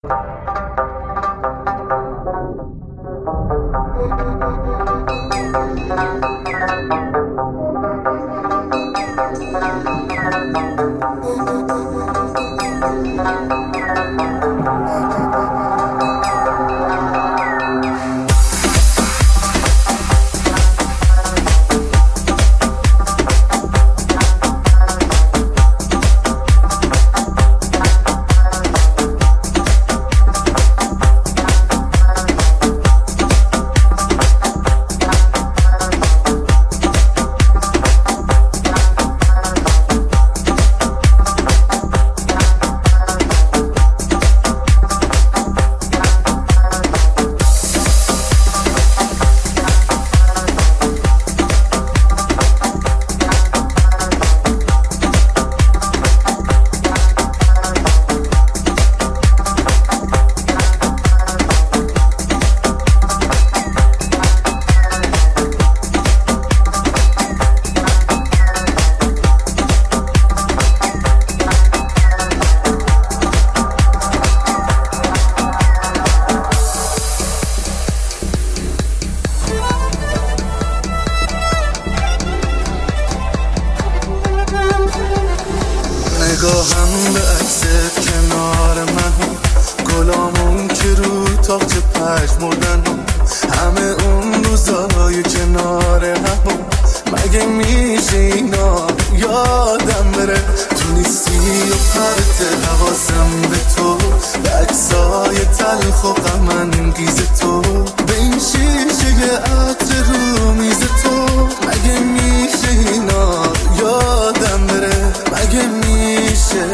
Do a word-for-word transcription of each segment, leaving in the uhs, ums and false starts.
نگاهم به عکست کنار من، گلامون که رو تاقچه پژمردن، همه اون روزای کنار هم، مگه میشه اینا یادم بره؟ تو نیستی و پرت حواسم به تو، به عکسای تلخ و غم انگیز تو، به این شیشه عطر رو میز تو، مگه میشه اینا یادم بره؟ مگه میشه؟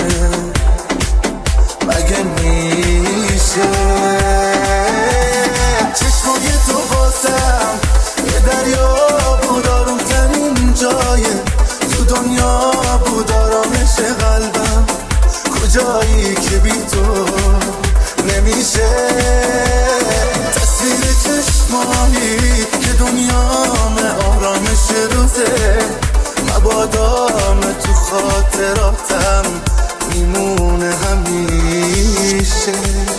مگه میشه؟ چشمای تو بازم یه دریا بود، آروم ترین جای تو دنیا بود، آرامش قلبم کجایی که بی تو نمیشه؟ تصویر چشمایی که دنیام آرامش روزه، مبادام تو خاطراتم میمونه همیشه.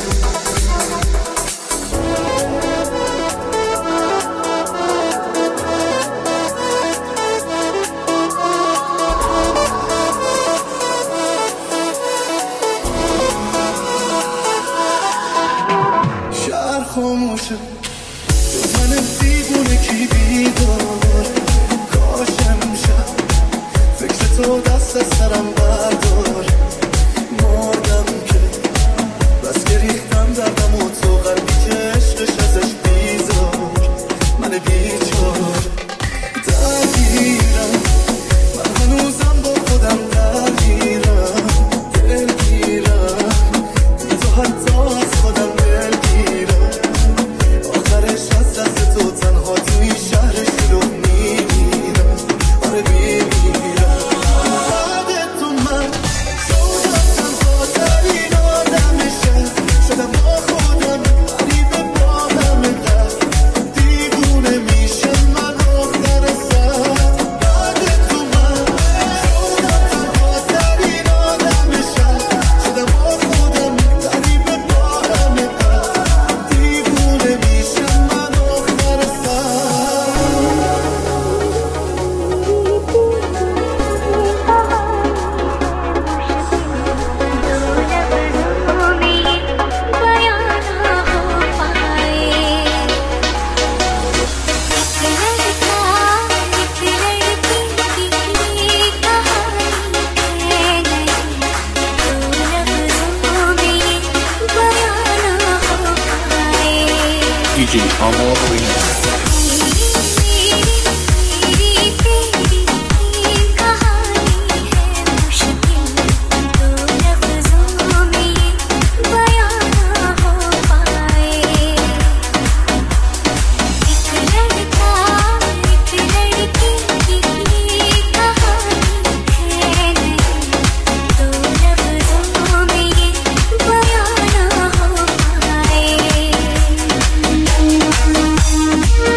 شهر خاموشه، جز من دیوونه کی بیدار؟ کاش امشب فکر تو دست از سرم بردار، مردم که بس که ریختم دردم و تو قلبی که عشقش ازش بیزار، من بیچار درگیرم، من هنوزم با خودم درگیرم، دلگیرم تو حتی از خودم دلگیرم، آخرش از دست تو تنها توی شهر شلوغ میمیرم، آره میمیرم. بعد تو من شدم تنها ترین آدم شهر، شدم با خودم غریبه با همه درد، دیوونه میشم من آخر سر. بعد تو من شدم تنها ترین آدم شهر، شدم با خودم غریبه با همه درد، دیوونه میشم من آخر سر. دی جی آمار ریمیکس. We'll be right back.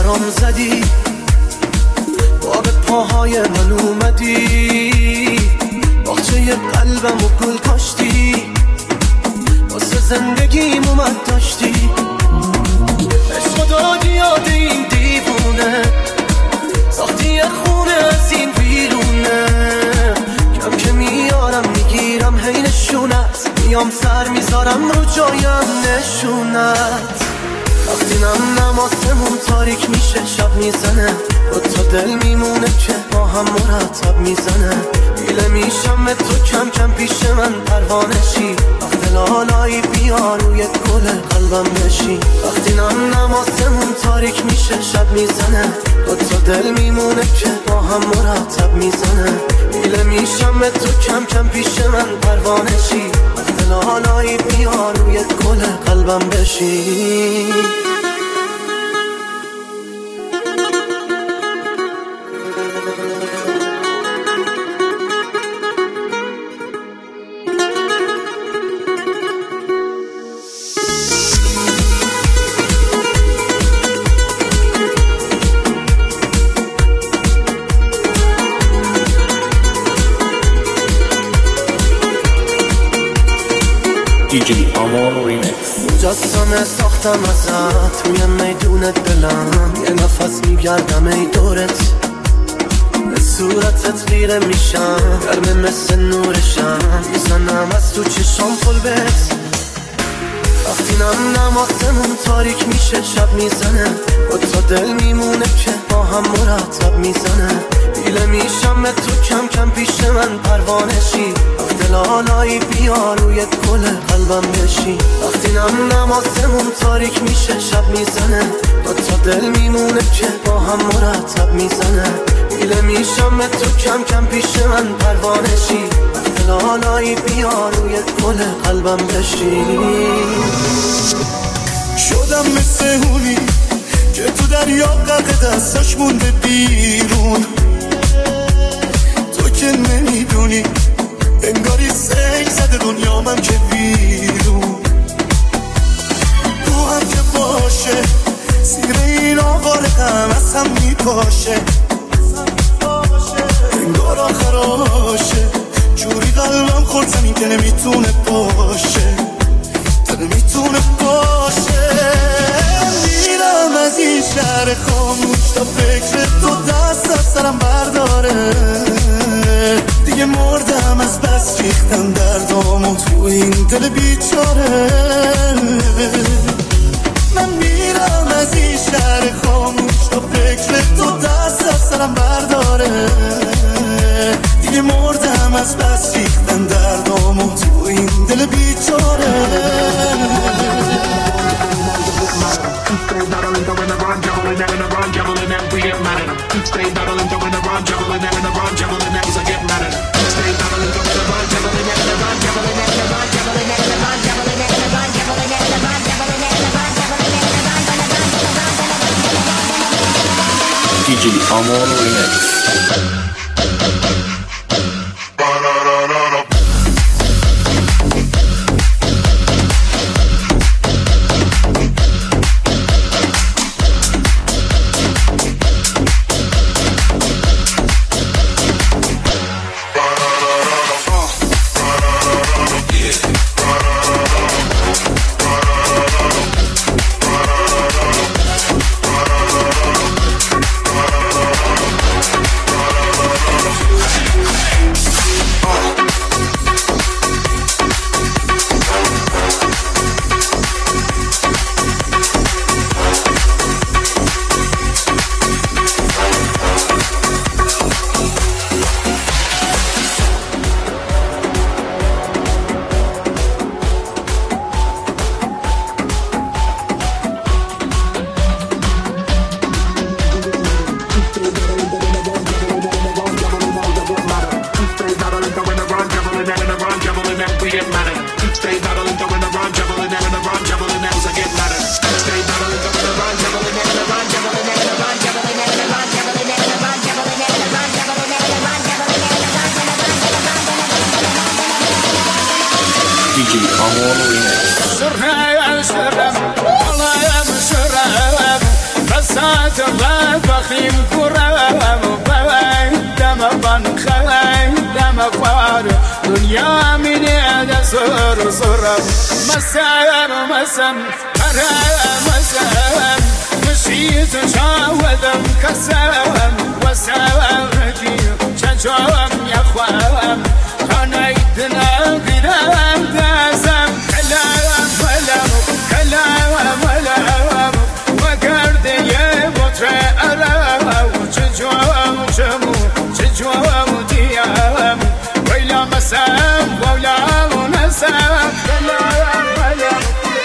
برام زدی، با به پاهای من اومدی، باغچه قلبم و گل کاشتی، واسه زندگیم اومد داشتی، عشق دادی یاد این دیوونه، ساختی یه خونه از این بیرونه، کم که میارم میگیرم هی نشونت، میام سر میذارم رو جایم نشونت. وقتی نم نماسمون تاریک میشه شب میزنه، با تا دل میمونه که با هم مرتب میزنه، گیله میشم به تو کم کم پیش من پروانشی، وقت لالایی بیا روی گل قلبم بشی. وقتی نم نماسمون تاریک میشه شب میزنه، با تا دل میمونه که با هم مرتب میزنه، گیله میشم به تو کم کم پیش من پروانشی، وقت لالایی بیا روی گل قلبم بشی. دی جی آمار ریمیکس. مجسمه ساختم ازت توی میدون دلم، یه نفس میگردم ای دورت، به صورتت خیره میشم، گرمه مثل نورشم، میزنم از تو چشام قلبت. وقتی نم نماسمون تاریک میشه شب میزنه، با تا دل میمونه که با هم مرتب میزنه، گیله میشم به تو کم کم پیش من پروانشی، وقت لالایی بیا روی گل قلبم بشی. وقتی نم نماسمون تاریک میشه شب میزنه، با تا دل میمونه که با هم مرتب میزنه، گیله میشم به تو کم کم پیش من پروانشی، وقت لالایی بیا روی گل قلبم بشی. شدم مثل اونی که تو دریا غرق دستاش مونده بیرون، تو که نمیدونی انگاری سیل زده دنیا من که بیرون، تو هم که باشه سیر این آوار غم از هم میپاشه، انگار آخراشه جوری قلبم خورد زمین که نمیتونه باشه، نمیتونه باشه. میرم از این شهر خاموش تا فکر تو دست از سرم برداره، دیگه مردم از بس ریختم دردامو تو این دل بیچاره. من میرم از این شهر خاموش تا فکر تو دست از سرم برداره، دیگه مردم از بس ریختم دردامو تو این دل بیچاره. دی جی آمار ریمیکس. دی جی آمار ریمیکس. سرم سرم والله سرم بس ساعت بعد بخیم کرم دم بان خواهی دم خوار دنیا منی دسر سرم مسم مسم کرم مسم مشیت شاودم کسم وسعتی چجام یخوام خانیدنا گیرم دزم کلام کلام کلام کلام وگرد یه بطر ارم چجام چمو چجام دیم ویلا مسم ویلا نسم کلام کلام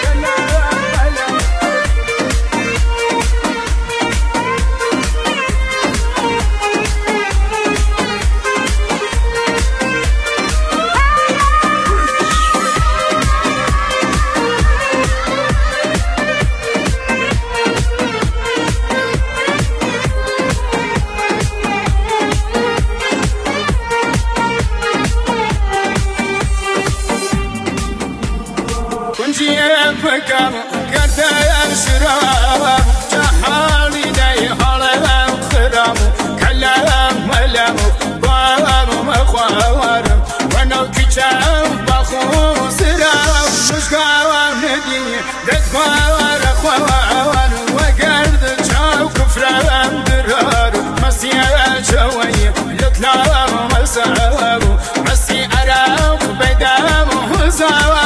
بكم قرد الشراب جحالي دي حالم خرام كلام ملام بام مخوار وانا كيشام بخو سرام مشقاوام ندي ددوار خوار وقرد جاو كفرام درار مسيا شوي لطلام مساو مسي أراو بدام هزاو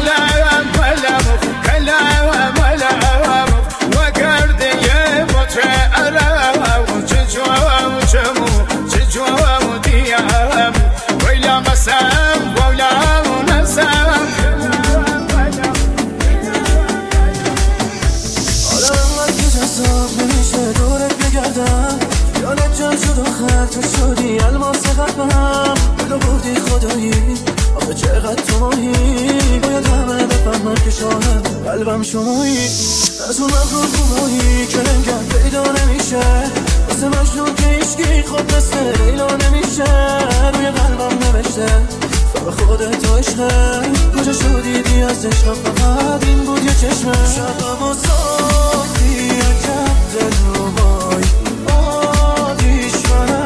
تو شدی الماس قلبم تو بودی خدایی آخه چقدر تو ماهی باید همه بفهمم که شاهد قلبم شمایی از اون مغرور خوبایی که لنگم پیدا نمیشه واسه مجنون که ایشگی خود مثل لیلا نمیشه روی قلبم نوشته فقط خودت و عشقه کجا شدیدی از عشق فقط این بود یه چشمه شبم و ساختی عجب دلربایی آدیش منم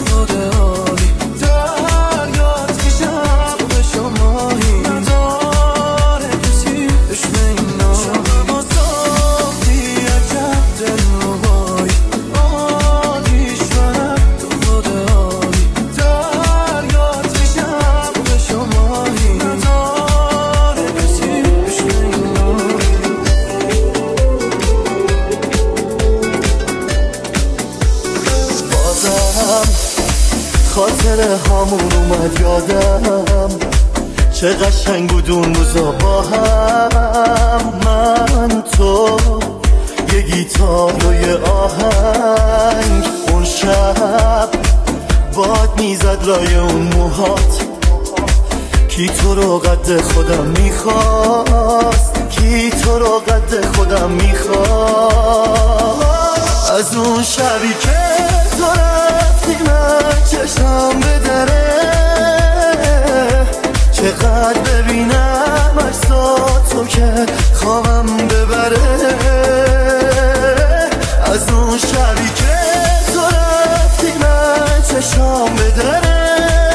خاطر هامون اومد یادم چه قشنگ بود اون روزا با هم من تو یه گیتار و یه آهنگ اون شب باد میزد لای اون موهات کی تو رو قد خودم میخواست کی تو رو قد خودم میخواست از اون شبی که تو رفتی من چشم به دره چقدر ببینم عکساتو که خوابم ببره از اون شبی که تو رفتی من چشم به دره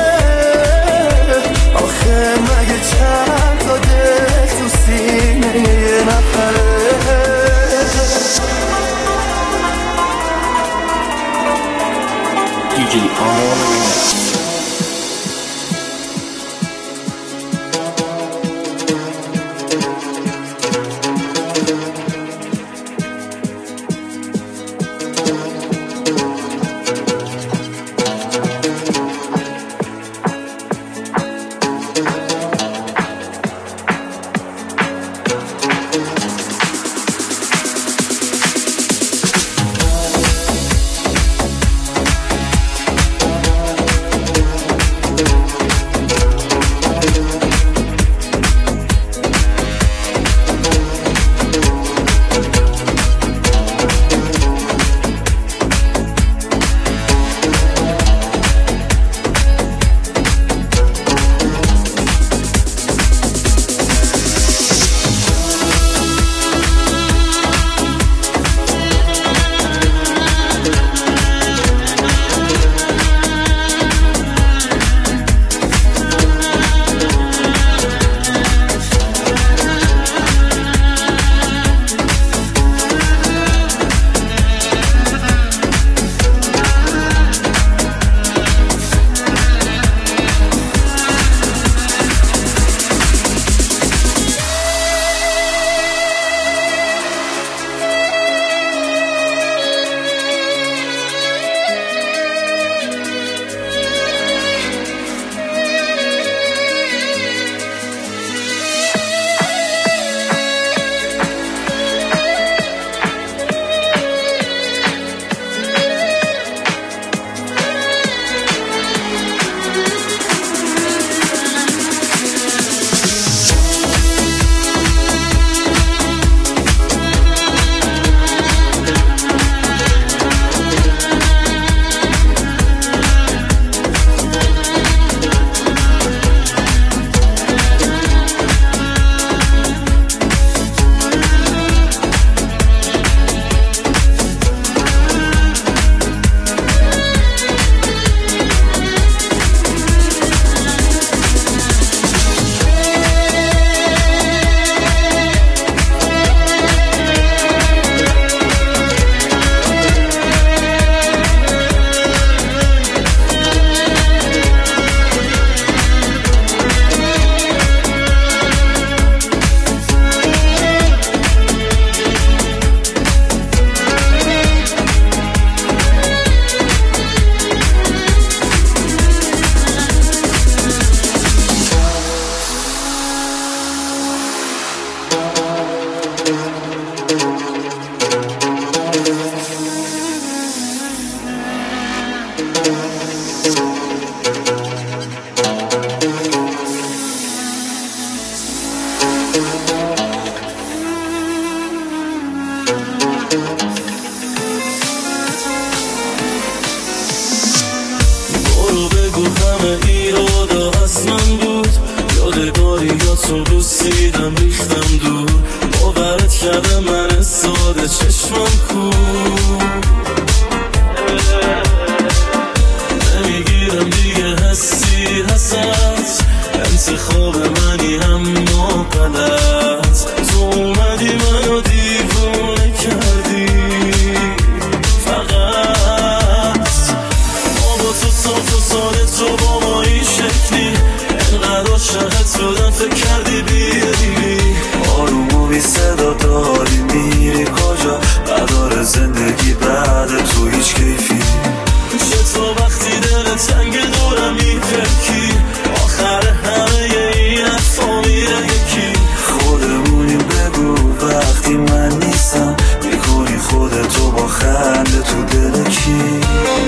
آخه مگه چند تا دل تو سینه یه نفره دی جی آمار یادگاریاتو بوسیدم ریختم دور باورت کردم من ساده چشمم کور نمیگیرم دیگه هستی هست انتخاب منی اما غلط تو اومدی منو دیوونه کردی فقط ما با تو صاف و ساده تو با ما این شکلی انقدر عاشقت شدم فکر کردی بیاری آروم و بی صدا داری میری کجا قرار زندگی بعد تو هیچ کیفی چطور وقتی دل تنگ دورم میپرکی آخر همه این حرفا میره یکی خودمونیم بگو وقتی من نیستم میکنی خودتو با خنده تو دل کی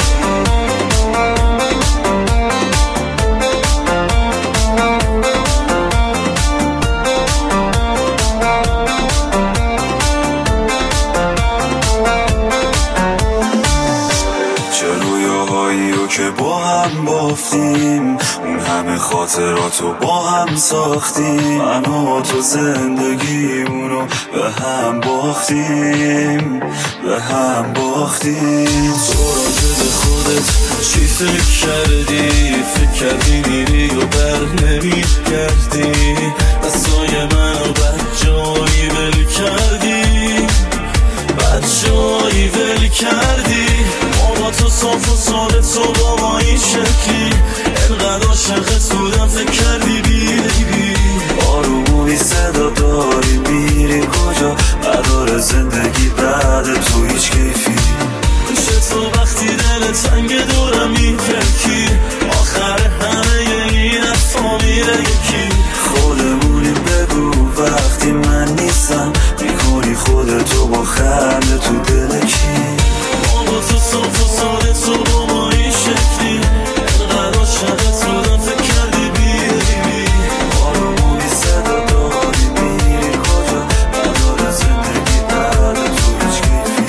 که با هم بافتیم اون همه خاطراتو با هم ساختیم من و تو زندگیمونو به هم باختیم به هم باختیم تو راجع به خودت چی فکر کردی فکر کردی میری و بر نمی کردی دستای منو بد جایی ول کردی بد جایی ول کردی با تو صاف و ساده تو با ما این شکلی انقدر عاشقت بودم فکر کردی بیایی آروم و بی صدا داری میری کجا قرار زندگی بعد تو هیچ کیفی چطور وقتی دل تنگ دورم میپرکی آخر همه این حرفا میره یکی خودمونی بگو وقتی من نیستم میکنی خودتو با خنده تو دل کی با تو صاف و ساده تو با ما این شکلی انقدر عاشقت بودم فکر کردی بیاری آروم و بی صدا داری میری کجا قرار زندگی بعد تو هیچ کیفی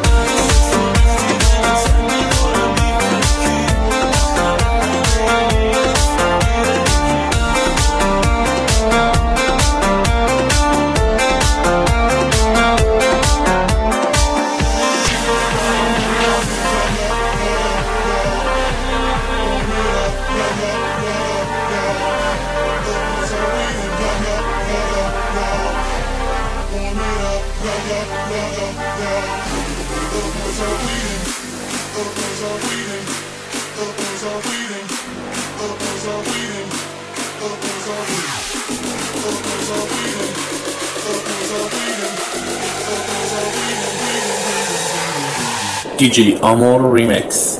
D J Amor Remix.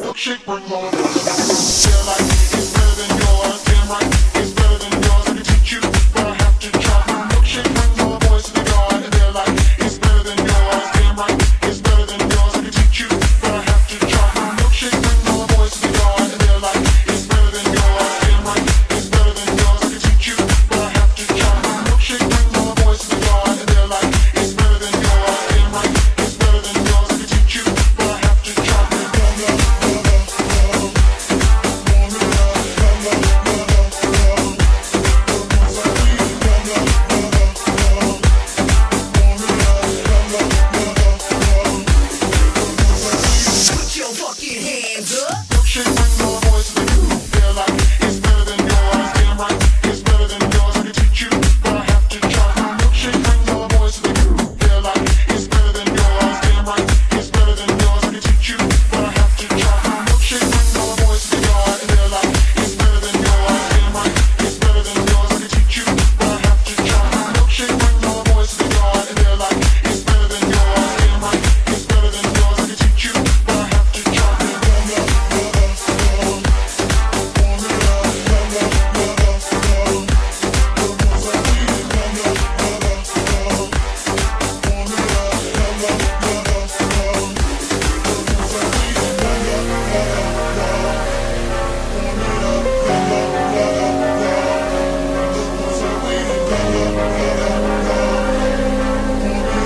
Wanna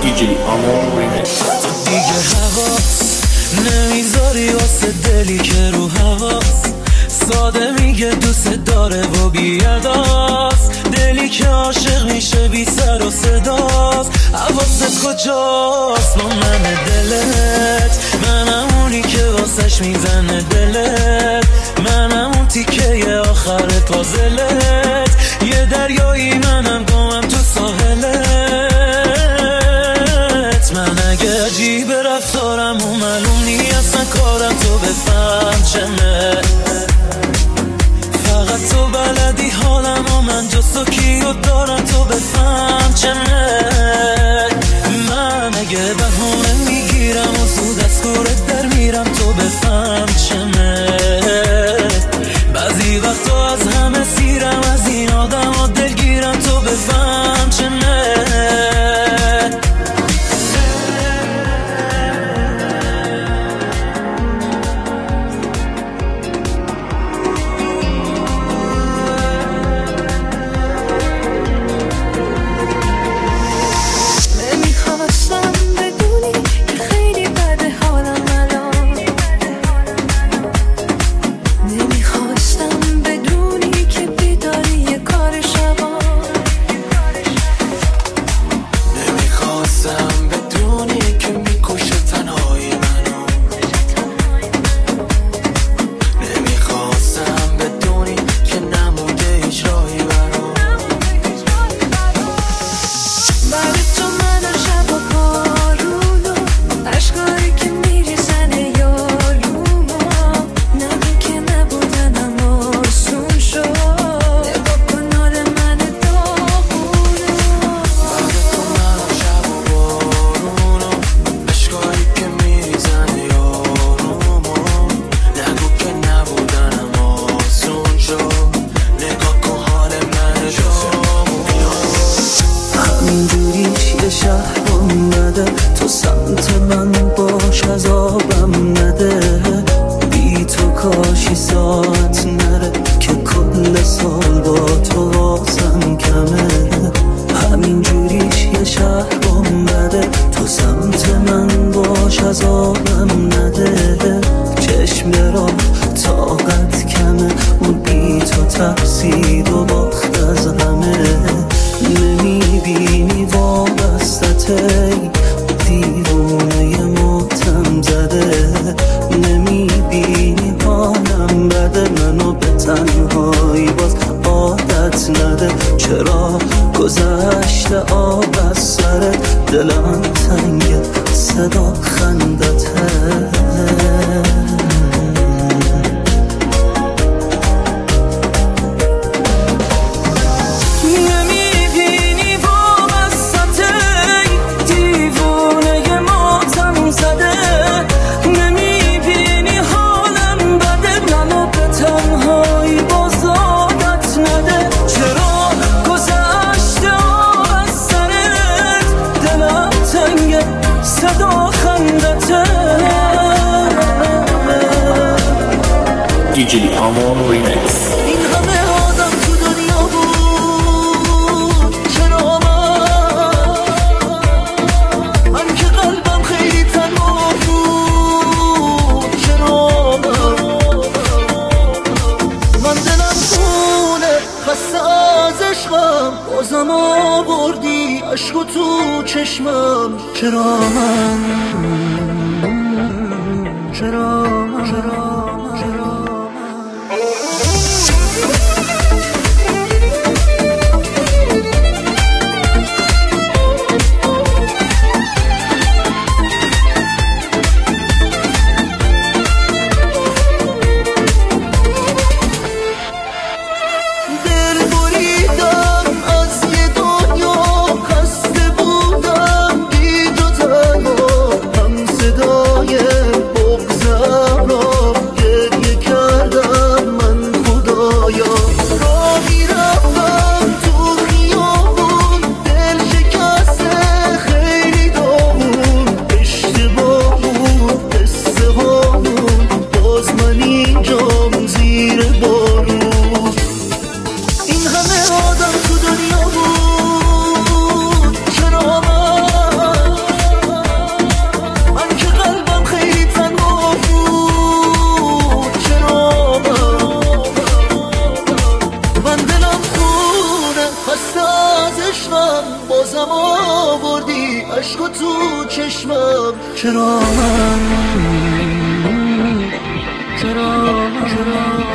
دی جی آمور ریمیکس. تو دیگه حواس نمیذاری واسه دلی که رو حواس ساده میگه دوست داره و بیرداست، دلی که عاشق میشه بی سر و صداست. حواست کجاست با من دلت؟ منم اونی که واسش میزنه دلت، منم اون تیکه آخر پازلت، یه دریایی منم گمم تو ساحلت. من اگه عجیب رفتارم و معلوم نی اصلا کارم تو بفهم چمه، فقط تو بلدی حالم و من جز و کیو دارم تو بفهم چمه. من اگه بهونه میگیرم و زود از کورت در میرم تو بفهم چمه. بعضی وقتا از همه سیرم از این آدم و دلگیرم تو بفهم چمه. تو سمت من باش عذابم نده، بی تو کاشی ساعت نره که کل سال با تو واسم کمه. همین جوریش یه شهرم بده، تو سمت من باش عذابم نده، چشم برا طاقت کمه، اون بی تو ترسید و باخت از همه. نمیبینی وابستته دیوونه ماتم زده، نمیبینی حالم بده، منو به تنهایی باز عادت نده. چرا گذشته آب از سرت، دلم تنگه صدا خندته. دی جی آمور ریمیکس. این همه آدم تو دنیا بود، چرا من من که قلبم خیلی تنها بود، چرا من من دلم خونه خسته از عشقم، بازم آوردی عشق و تو چشمم. چرا من چرا من چرا صدای بغضم را بازم آوردی عشق تو چشمم. چرا من چرا چرا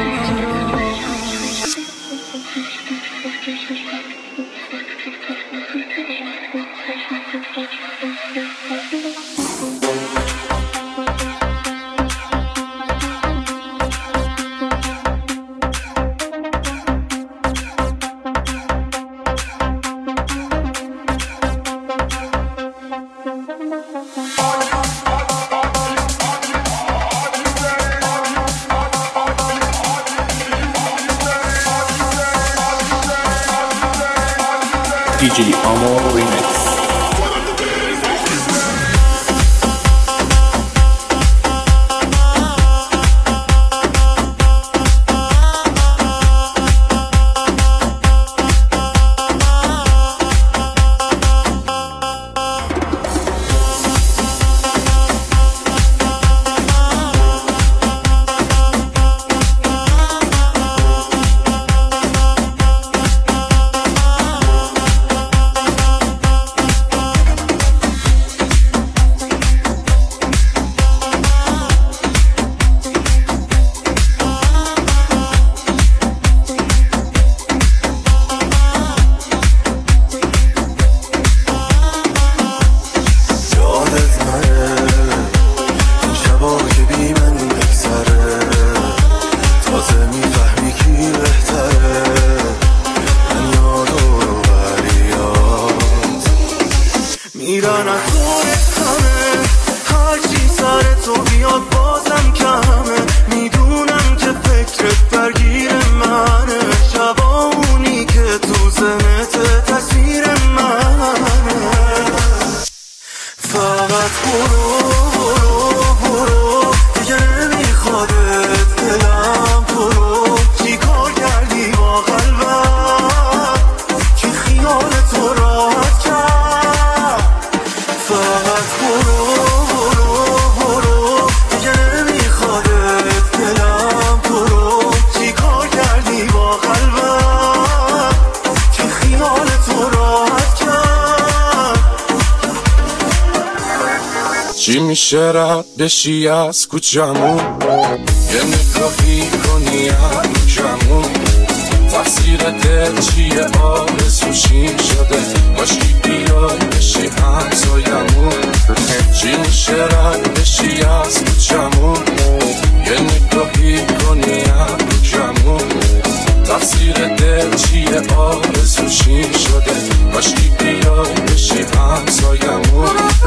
دی جی Amor Remix. میرن از دورت همه هرچی سر تو بیاد بازم کمه. میدونم که فکرت درگیر منه، شبانی که تو ذهنت تصویر منه. فقط برو برو برو دیگه نمیخوادت دلم برو. چی کار کردی با قلبم که خیال تو راحت کرد. فقط برو برو برو دیگه نمیخوادت دلم برو. چی کار کردی با قلبم که خیال تو راحت کرد. چی میشه رد بشی از کوچمون، یه نگاهی کنی هموشمون. تقصیر دل چیه آرزوشیم شده، باشی بیای بشی همسایمون. چی میشه رد بشی از کوچمون، یه نگاهی کنی هموشمون. تقصیر دل چیه آرزوشیم شده، باشی بیای بشی همسایمون.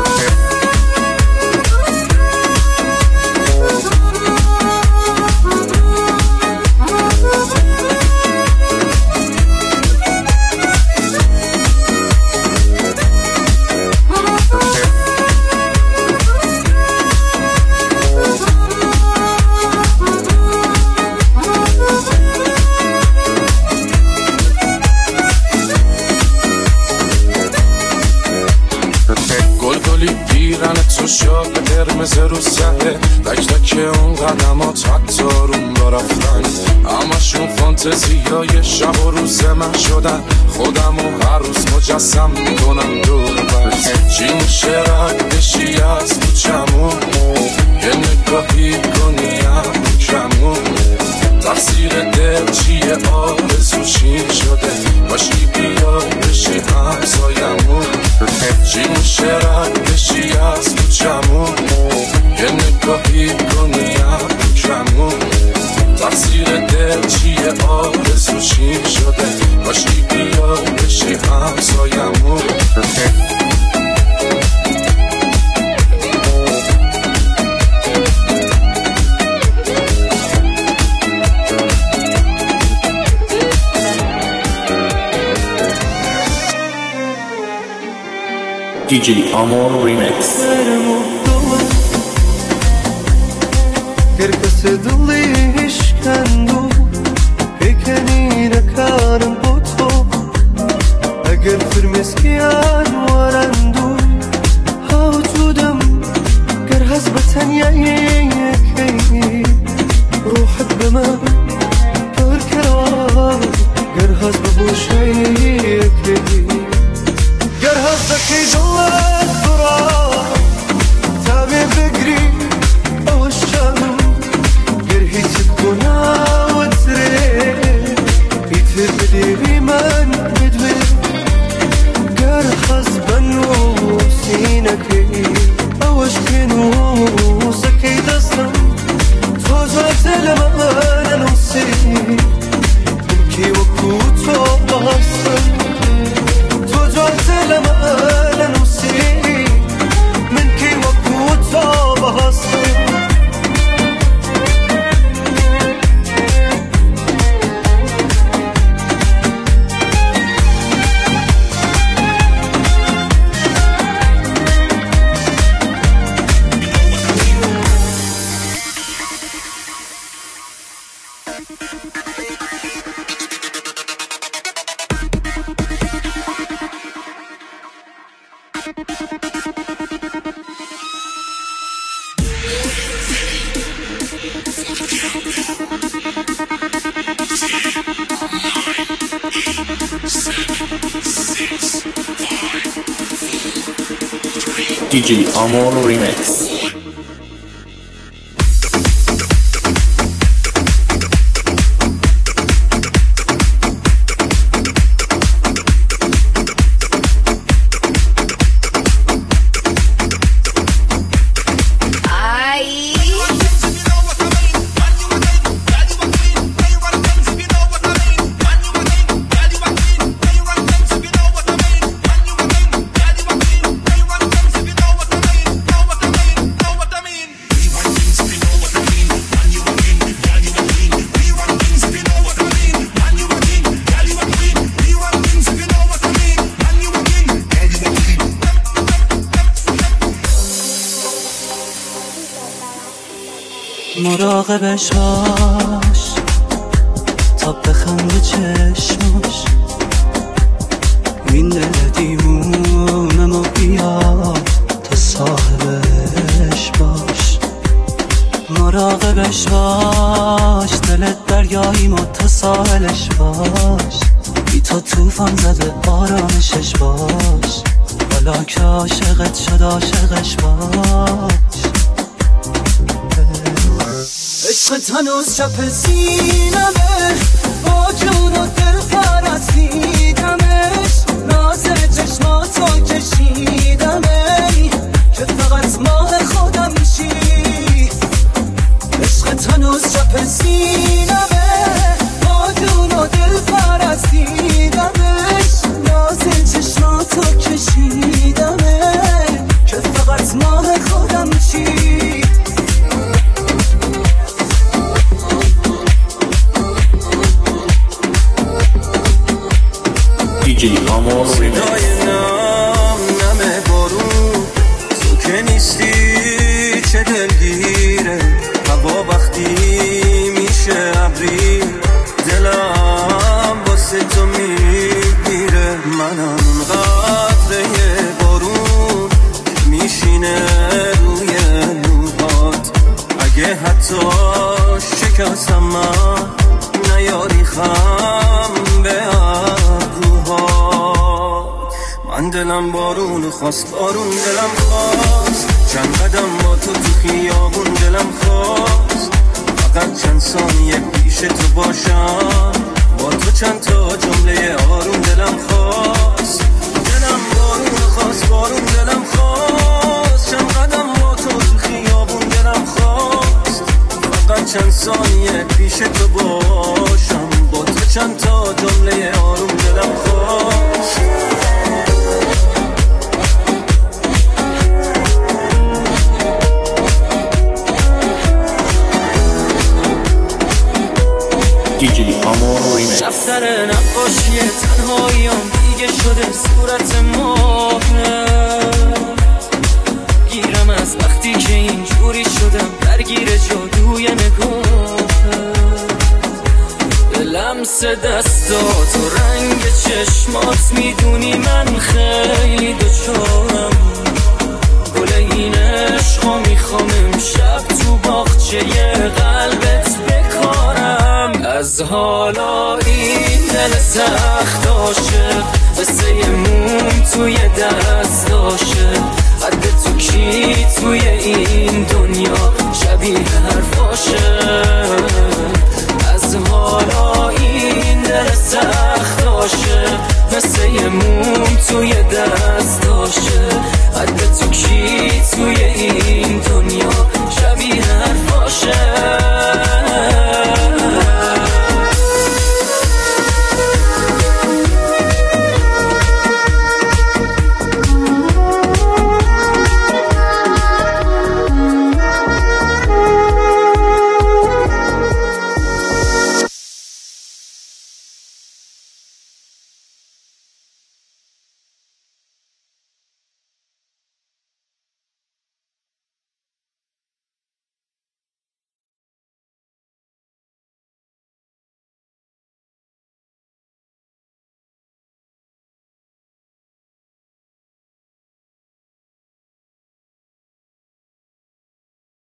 تو شاد قرمز رو سهه، تک تک اون قدمات حتی روم با رفتن. همشون فانتزیای شب و روز من شدن، خودم و هر روز مجسم میکنم دور بر. چی میشه رد بشی از کوچمون، یه نگاهی کنی همون کمون. تقصیر دل چیه آرزوشیم شده، باشی بیای بشی همسایمون. چی میشه رد بشی از کوچمون، یه نگاهی کنی همون کمون. تقصیر دل چیه آرزوشیم شده، باشی بیای بشی همسایمون. دی جی Amor Remix. Kerkese dılışkendu Pekenine karın boto Eğer firmeskiyan varandu Havtudum Ger hazbeten yayekey Ruhat bema Perkera Ger hazbe bu şeyekey Ger دی جی Amor Remix. مراقبش باش تا بخنده چشماش، این دل دیوونم و بیا تا صاحبش باش. مراقبش باش دلت دریایی ما تا ساحلش باش، بی تا توفان زده آرامشش باش، حالا که عاشقت شد عاشقش باش. عشقت هنوز چپ سینمه، با جون و دل فرستیدمش، ناظر چشماتو کشیدمه که فقط ماه خودم میشی. عشقت هنوز چپ سینمه، با جون و دل فرستیدمش، ناظر چشماتو کشیدمه که فقط ماه خودم میشی. دی جی Amor Remix. نام نمه بارون تو که نیستی چه دلگیره، هوا وقتی میشه ابری دلم واسه تو میگیره. منم قطره بارون میشینه روی موهات، اگه حتی شکستم من نیاری خم به من. دلم بارون خواست بارون دلم خواست، چند قدم با تو تو خیابون دلم خواست، فقط چند ثانیه پیش تو باشم، با تو چند تا جمله آروم دلم خواست. دلم بارون خواست بارون دلم خواست، چند قدم با تو تو خیابون دلم خواست، فقط چند ثانیه پیش تو باشم، با تو چند تا جمله آروم دلم خواست. دی جی Amor Remix. دفتر نقاشی تنهاییم دیگه شده صورت ماهه، گیرم از وقتی که اینجوری شدم درگیر جادوی نگاهه. لمس دستات و رنگ چشمات میدونی من خیلی دوچارم، گل این عشقا میخوام امشب تو باغچه قلبت بکارم. از حالا این دل سخت عاشق قصه موم توی در